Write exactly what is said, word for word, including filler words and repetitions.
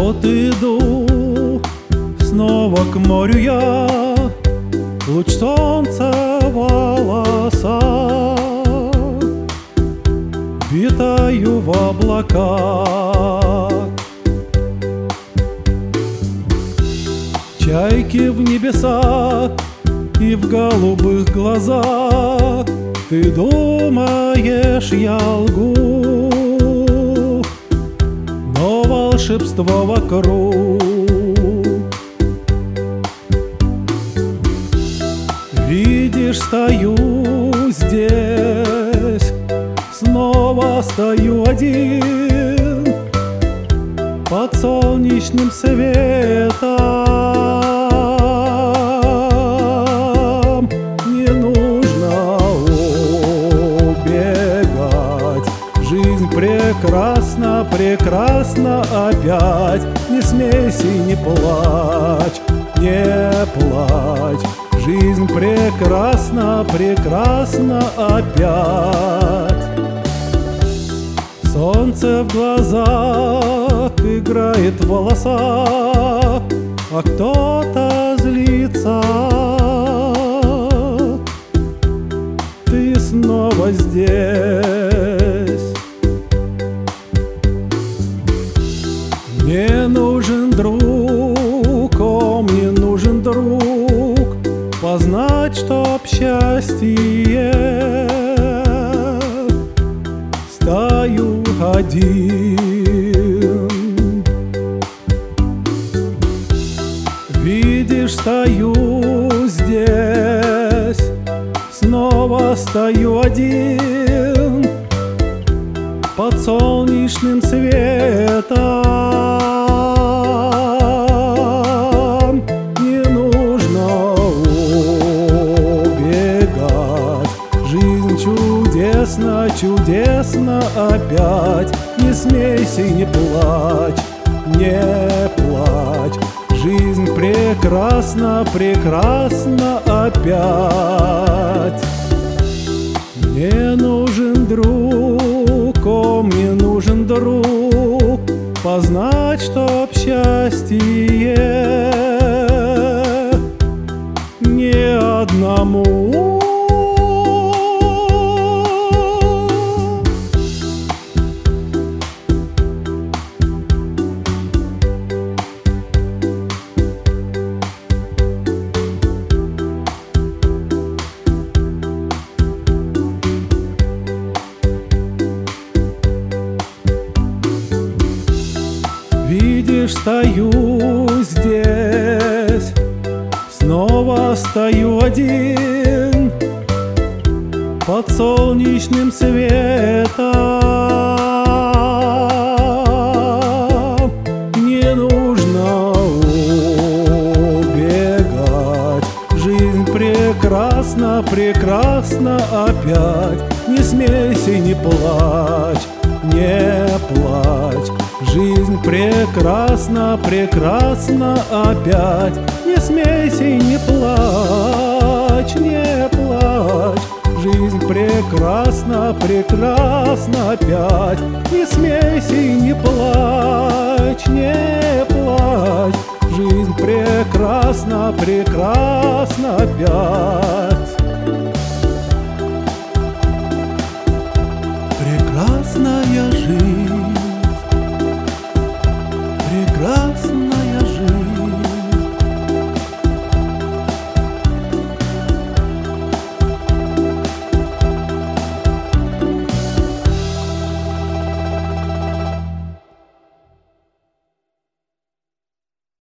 Вот иду снова к морю я, луч солнца в волосах, витаю в облаках. Чайки в небесах и в голубых глазах. Ты думаешь, я лгу, но волшебство вокруг. Видишь, стою здесь, снова стою один под солнечным светом. Не нужно убегать, жизнь прекрасна, прекрасна опять. Не смейся и не плачь, не плачь. Жизнь прекрасна, прекрасна опять. Солнце в глазах играет в волосах, а кто-то злится. Ты снова здесь. Мне нужен друг, о, мне нужен друг, познать, чтоб счастье. Стою один. Видишь, стою здесь, снова стою один под солнечным светом. Не нужно убегать, жизнь чудесна, чудесна опять. Не смейся и не плачь, не плачь. Жизнь прекрасна, прекрасна опять. Мне нужен друг, о, мне нужен друг, познать, чтоб счастье не одному. Видишь, стою здесь, снова стою один под солнечным светом. Не нужно убегать, жизнь прекрасна, прекрасна опять. Не смейся и не плачь, не плачь. Жизнь прекрасна, прекрасна опять. Не смейся и не плачь, не плачь. Жизнь прекрасна, прекрасна опять. Не смейся и не плачь, не плачь. Жизнь прекрасна, прекрасна опять. Прекрасная жизнь.